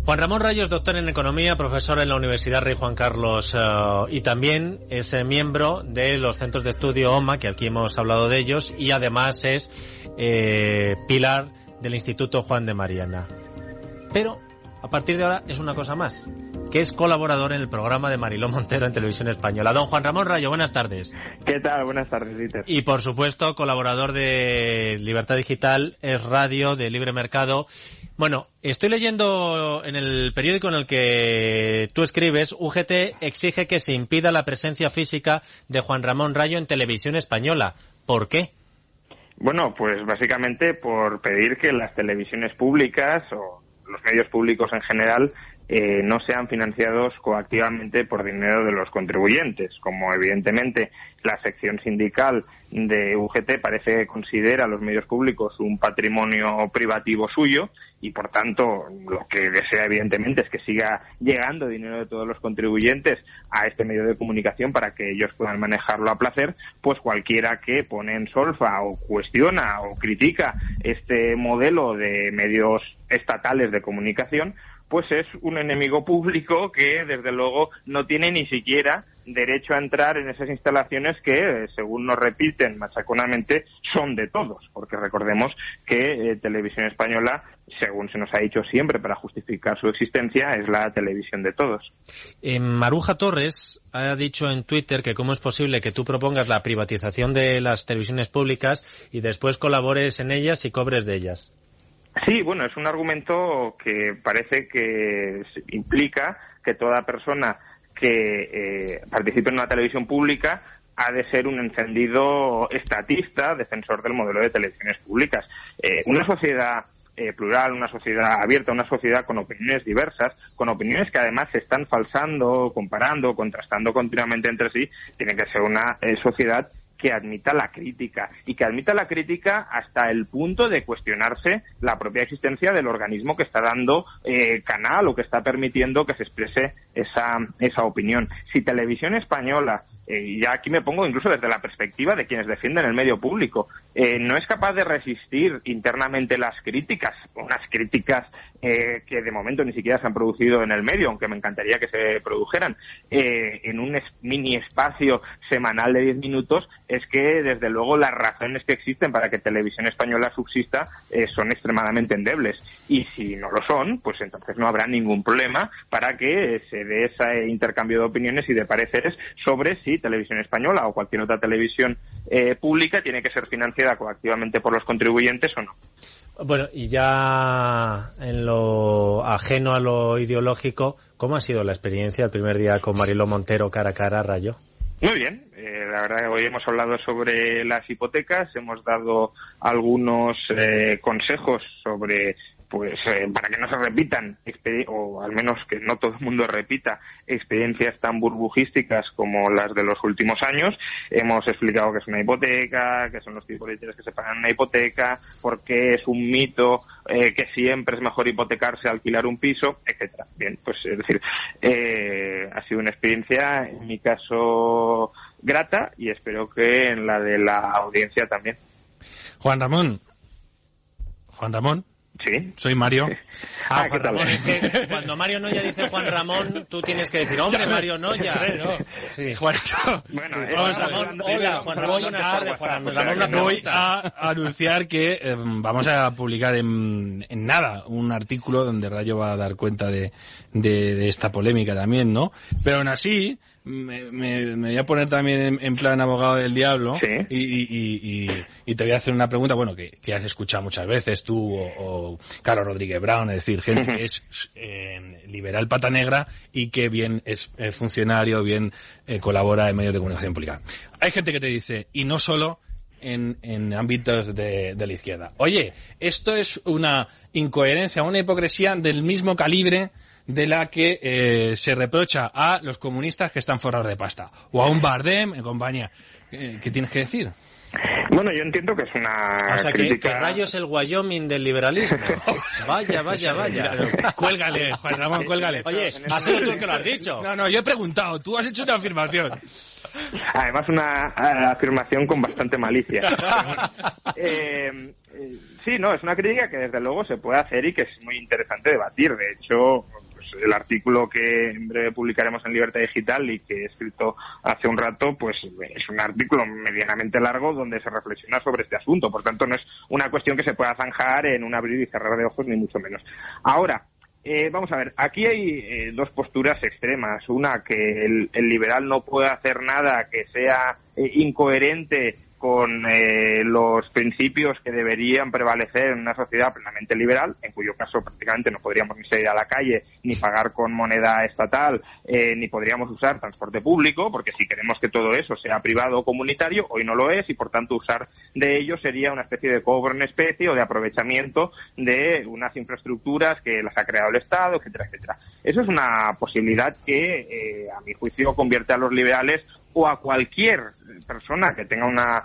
Juan Ramón Rayo es doctor en Economía, profesor en la Universidad Rey Juan Carlos y también es miembro de los centros de estudio OMA, que aquí hemos hablado de ellos, y además es pilar del Instituto Juan de Mariana. Pero a partir de ahora es una cosa más, que es colaborador en el programa de Mariló Montero en Televisión Española. Don Juan Ramón Rayo, buenas tardes. ¿Qué tal? Buenas tardes, Dieter. Y por supuesto, colaborador de Libertad Digital, Es Radio, de Libre Mercado. Bueno, estoy leyendo en el periódico en el que tú escribes, UGT exige que se impida la presencia física de Juan Ramón Rayo en Televisión Española. ¿Por qué? Bueno, pues básicamente por pedir que las televisiones públicas o los medios públicos en general no sean financiados coactivamente por dinero de los contribuyentes, como evidentemente la sección sindical de UGT parece que considera a los medios públicos un patrimonio privativo suyo y por tanto lo que desea evidentemente es que siga llegando dinero de todos los contribuyentes a este medio de comunicación para que ellos puedan manejarlo a placer. Pues cualquiera que pone en solfa o cuestiona o critica este modelo de medios estatales de comunicación, pues es un enemigo público que, desde luego, no tiene ni siquiera derecho a entrar en esas instalaciones que, según nos repiten machaconamente, son de todos. Porque recordemos que Televisión Española, según se nos ha dicho siempre para justificar su existencia, es la televisión de todos. Maruja Torres ha dicho en Twitter que cómo es posible que tú propongas la privatización de las televisiones públicas y después colabores en ellas y cobres de ellas. Sí, bueno, es un argumento que parece que implica que toda persona que participe en una televisión pública ha de ser un encendido estatista, defensor del modelo de televisiones públicas. Una sociedad plural, una sociedad abierta, una sociedad con opiniones diversas, con opiniones que además se están falsando, comparando, contrastando continuamente entre sí, tiene que ser una sociedad que admita la crítica, y que admita la crítica hasta el punto de cuestionarse la propia existencia del organismo que está dando canal o que está permitiendo que se exprese esa opinión. Si Televisión Española, y ya aquí me pongo incluso desde la perspectiva de quienes defienden el medio público, no es capaz de resistir internamente las críticas, unas críticas que de momento ni siquiera se han producido en el medio, aunque me encantaría que se produjeran, en un mini espacio semanal de 10 minutos, es que desde luego las razones que existen para que Televisión Española subsista son extremadamente endebles. Y si no lo son, pues entonces no habrá ningún problema para que se dé ese intercambio de opiniones y de pareceres sobre si Televisión Española o cualquier otra televisión pública tiene que ser financiada coactivamente por los contribuyentes o no. Bueno, y ya en lo ajeno a lo ideológico, ¿cómo ha sido la experiencia el primer día con Mariló Montero cara a cara, Rayo? Muy bien, la verdad que hoy hemos hablado sobre las hipotecas, hemos dado algunos consejos sobre para que no se repitan, o al menos que no todo el mundo repita, experiencias tan burbujísticas como las de los últimos años. Hemos explicado qué es una hipoteca, qué son los tipos de interés que se pagan en una hipoteca, por qué es un mito que siempre es mejor hipotecarse a alquilar un piso, etcétera. Bien, pues es decir, ha sido una experiencia, en mi caso, grata, y espero que en la de la audiencia también. Juan Ramón. Sí. Soy Mario. Juan Ramón, es que cuando Mario Noya dice Juan Ramón, tú tienes que decir, hombre, Mario Noya. Sí. Juanito. Bueno, vamos Ramón, hola, Juan Ramón, buenas tardes, Juan Ramón. Voy a anunciar que vamos a publicar en nada un artículo donde Rayo va a dar cuenta de esta polémica también, ¿no? Pero aún así, me voy a poner también en plan abogado del diablo. Sí. Y te voy a hacer una pregunta, bueno, que has escuchado muchas veces tú o Carlos Rodríguez Brown, es decir, gente que es liberal pata negra y que bien es funcionario, bien colabora en medios de comunicación pública. Hay gente que te dice, y no solo en ámbitos de la izquierda, oye, esto es una incoherencia, una hipocresía del mismo calibre de la que se reprocha a los comunistas que están forrados de pasta, o a un Bardem en compañía. ¿Qué tienes que decir? Bueno, yo entiendo que es una o sea, crítica... que Rayo es el Wyoming del liberalismo. Vaya. Cuélgale, Juan Ramón, cuélgale. Oye, has sido tú el que lo has dicho. No, yo he preguntado, tú has hecho una afirmación. Además, una afirmación con bastante malicia. Sí, no, es una crítica que desde luego se puede hacer y que es muy interesante debatir. De hecho, el artículo que en breve publicaremos en Libertad Digital y que he escrito hace un rato, pues es un artículo medianamente largo donde se reflexiona sobre este asunto. Por tanto, no es una cuestión que se pueda zanjar en un abrir y cerrar de ojos, ni mucho menos. Ahora, vamos a ver, aquí hay dos posturas extremas. Una, que el liberal no puede hacer nada que sea incoherente con los principios que deberían prevalecer en una sociedad plenamente liberal, en cuyo caso prácticamente no podríamos ni salir a la calle, ni pagar con moneda estatal, ni podríamos usar transporte público, porque si queremos que todo eso sea privado o comunitario, hoy no lo es, y por tanto usar de ello sería una especie de cobro en especie o de aprovechamiento de unas infraestructuras que las ha creado el Estado, etcétera, etcétera. Eso es una posibilidad que, a mi juicio, convierte a los liberales o a cualquier persona que tenga una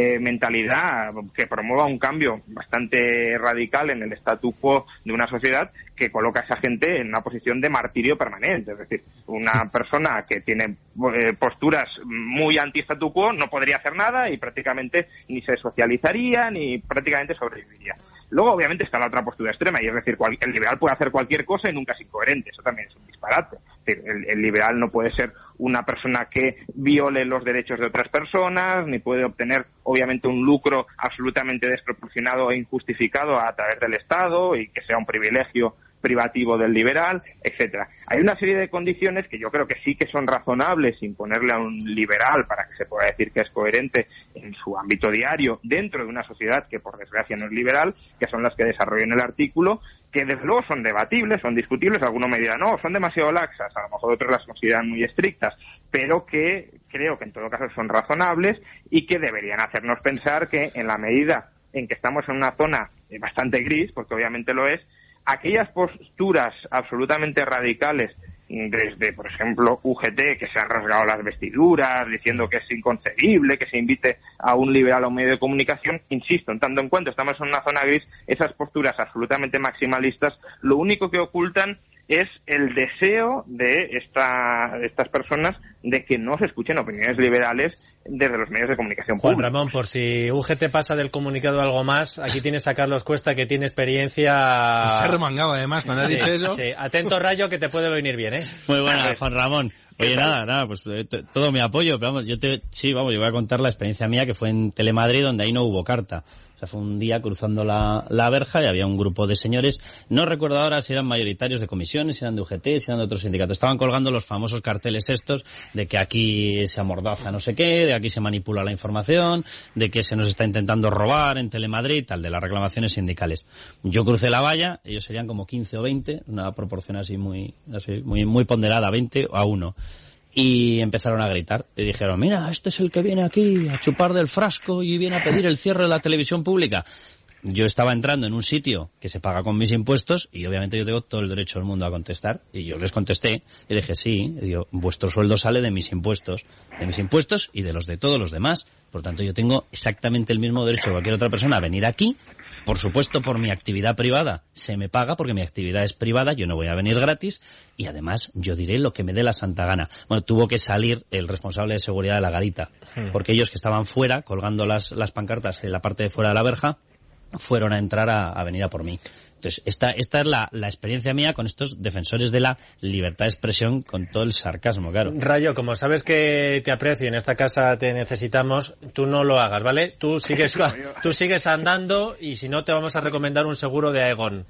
mentalidad que promueva un cambio bastante radical en el statu quo de una sociedad, que coloca a esa gente en una posición de martirio permanente. Es decir, una persona que tiene posturas muy anti-statu quo no podría hacer nada y prácticamente ni se socializaría ni prácticamente sobreviviría. Luego, obviamente, está la otra postura extrema, y es decir, el liberal puede hacer cualquier cosa y nunca es incoherente. Eso también es un disparate. Es decir, el liberal no puede ser una persona que viole los derechos de otras personas, ni puede obtener, obviamente, un lucro absolutamente desproporcionado e injustificado a través del Estado y que sea un privilegio privativo del liberal, etcétera. Hay una serie de condiciones que yo creo que sí que son razonables imponerle a un liberal para que se pueda decir que es coherente en su ámbito diario dentro de una sociedad que por desgracia no es liberal, que son las que desarrollo en el artículo, que desde luego son debatibles, son discutibles. Alguno me dirá, no, son demasiado laxas, a lo mejor otros las consideran muy estrictas, pero que creo que en todo caso son razonables y que deberían hacernos pensar que en la medida en que estamos en una zona bastante gris, porque obviamente lo es, aquellas posturas absolutamente radicales desde, por ejemplo, UGT, que se han rasgado las vestiduras diciendo que es inconcebible que se invite a un liberal a un medio de comunicación, insisto, en tanto en cuanto estamos en una zona gris, esas posturas absolutamente maximalistas lo único que ocultan es el deseo de estas personas de que no se escuchen opiniones liberales desde los medios de comunicación públicos. Juan Ramón, por si UGT pasa del comunicado algo más, aquí tienes a Carlos Cuesta, que tiene experiencia... Se ha remangado además cuando has dicho eso. Sí. Atento, Rayo, que te puede venir bien, ¿eh? Muy buena, Juan Ramón. Oye, nada, pues todo mi apoyo, pero vamos, yo voy a contar la experiencia mía, que fue en Telemadrid, donde ahí no hubo carta. O sea, fue un día cruzando la verja y había un grupo de señores, no recuerdo ahora si eran mayoritarios de comisiones, si eran de UGT, si eran de otros sindicatos. Estaban colgando los famosos carteles estos de que aquí se amordaza no sé qué, de aquí se manipula la información, de que se nos está intentando robar en Telemadrid, tal, de las reclamaciones sindicales. Yo crucé la valla, ellos serían como 15 o 20, una proporción así muy ponderada, 20 a 1. Y empezaron a gritar y dijeron, mira, este es el que viene aquí a chupar del frasco y viene a pedir el cierre de la televisión pública. Yo estaba entrando en un sitio que se paga con mis impuestos y obviamente yo tengo todo el derecho del mundo a contestar. Y yo les contesté y dije, sí, y digo, vuestro sueldo sale de mis impuestos y de los de todos los demás. Por tanto, yo tengo exactamente el mismo derecho que cualquier otra persona a venir aquí. Por supuesto, por mi actividad privada se me paga, porque mi actividad es privada, yo no voy a venir gratis, y además yo diré lo que me dé la santa gana. Bueno, tuvo que salir el responsable de seguridad de la garita, porque ellos, que estaban fuera, colgando las pancartas en la parte de fuera de la verja, fueron a entrar a venir a por mí. Entonces, esta es la experiencia mía con estos defensores de la libertad de expresión, con todo el sarcasmo, claro. Rayo, como sabes que te aprecio y en esta casa te necesitamos, tú no lo hagas, ¿vale? Tú sigues andando, y si no te vamos a recomendar un seguro de Aegon.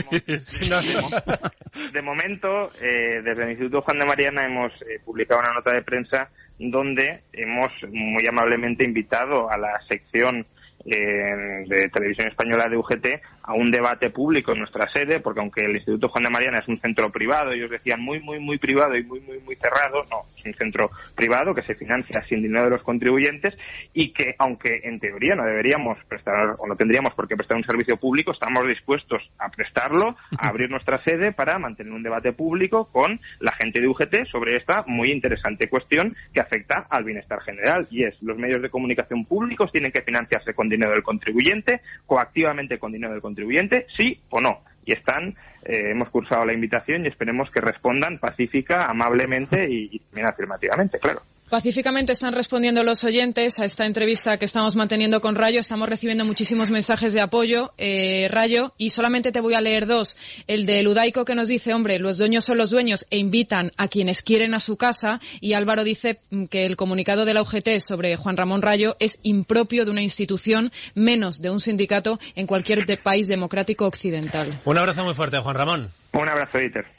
De momento, desde el Instituto Juan de Mariana hemos publicado una nota de prensa donde hemos muy amablemente invitado a la sección de Televisión Española de UGT a un debate público en nuestra sede, porque aunque el Instituto Juan de Mariana es un centro privado, ellos decían muy privado y muy cerrado, no, es un centro privado que se financia sin dinero de los contribuyentes, y que aunque en teoría no deberíamos prestar o no tendríamos por qué prestar un servicio público, estamos dispuestos a prestarlo, a abrir nuestra sede para mantener un debate público con la gente de UGT sobre esta muy interesante cuestión que afecta al bienestar general, y es: los medios de comunicación públicos tienen que financiarse con dinero del contribuyente, coactivamente con dinero del contribuyente, sí o no. Y hemos cursado la invitación y esperemos que respondan pacífica, amablemente y también afirmativamente, claro. Pacíficamente están respondiendo los oyentes a esta entrevista que estamos manteniendo con Rayo. Estamos recibiendo muchísimos mensajes de apoyo, Rayo, y solamente te voy a leer dos. El de Ludaico, que nos dice, hombre, los dueños son los dueños e invitan a quienes quieren a su casa. Y Álvaro dice que el comunicado de la UGT sobre Juan Ramón Rayo es impropio de una institución, menos de un sindicato, en cualquier país democrático occidental. Un abrazo muy fuerte, Juan Ramón. Un abrazo, Dieter.